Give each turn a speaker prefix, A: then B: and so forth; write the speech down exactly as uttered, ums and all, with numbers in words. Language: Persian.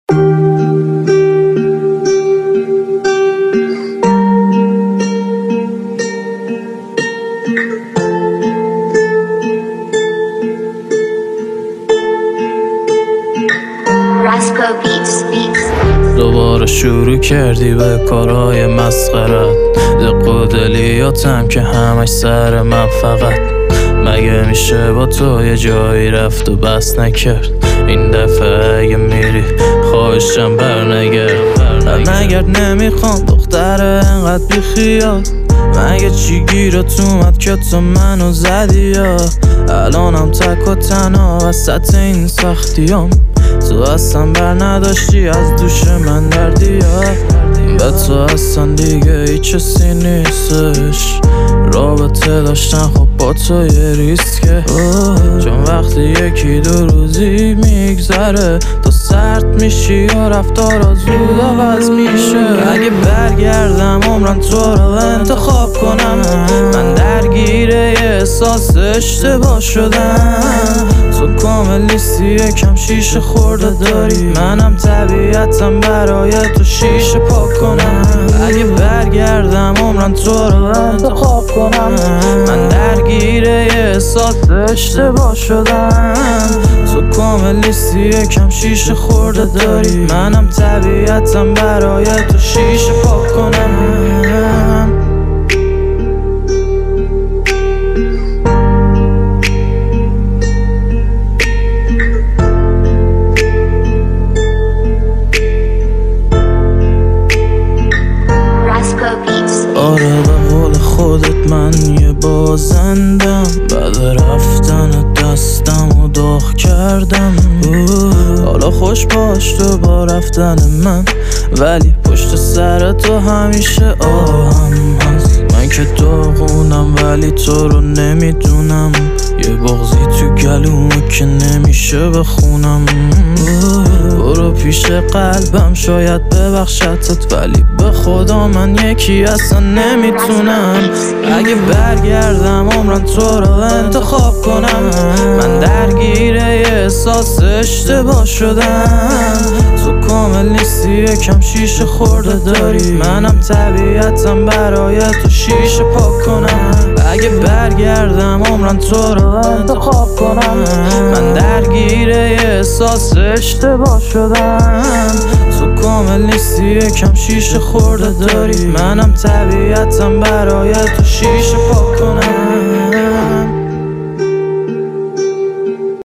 A: دوباره شروع کردی به کارهای مسخرت، دق و دلیاتم که همش سر من فقط. مگه میشه با تو یه جایی رفت و بس نکرد؟ این دفعه اگه میری خواهشم برنگرد. برنگرد نمیخوام دختر انقدر بی خیال. مگه چی گیرت اومد که تو منو زدی یا الانم تک و تنها وسط این سختیام؟ تو اصلا بر نداشتی از دوش من دردی یا به تو اصلا دیگه هیچ کسی نیستش. رابطه داشتن خب با تو یه ریسکه، چون وقتی یکی دو روزی میگذره تو سرد میشی و رفتارا زود عوض میشه. اگه برگردم عمرم تو رو انتخاب کنم، من درگیر یه احساس اشتباه شدم. تو کامل نیستی یکم شیشه خورده داری، منم طبیعتم برای تو شیشه پاک کنم. اگه برگردم عمرم تو رو انتخاب کنم، من درگیر یه احساس اشتباه شدم. تو کامل نیستی یکم شیشه خورده داری، منم طبیعتم برای تو شیشه پاک کنم. آره به قول خودت من یه بازندم، بعد رفتن دستم و داغ کردم. حالا خوش باش تو با رفتن من، ولی پشت سر تو همیشه آهم هست. من که داغونم ولی تو رو نمیدونم، یه بغضی تو گلومه که نمیشه بخونم. برو پیش قلبم شاید ببخشتت، ولی به خدا من یکی اصلا نمیتونم. اگه برگردم عمرم تو رو انتخاب کنم، من درگیر یه احساس اشتباه شدم. تو کامل نیستی یکم شیشه خورده داری، منم طبیعتم برای تو شیشه پاک کنم. اگه برگردم عمرم تو رو انتخاب کنم، من درگیر یه احساس اشتباه شدم. تو کامل نیستی یکم شیشه خورده داری، منم طبیعتم برای تو شیشه پاک کنم.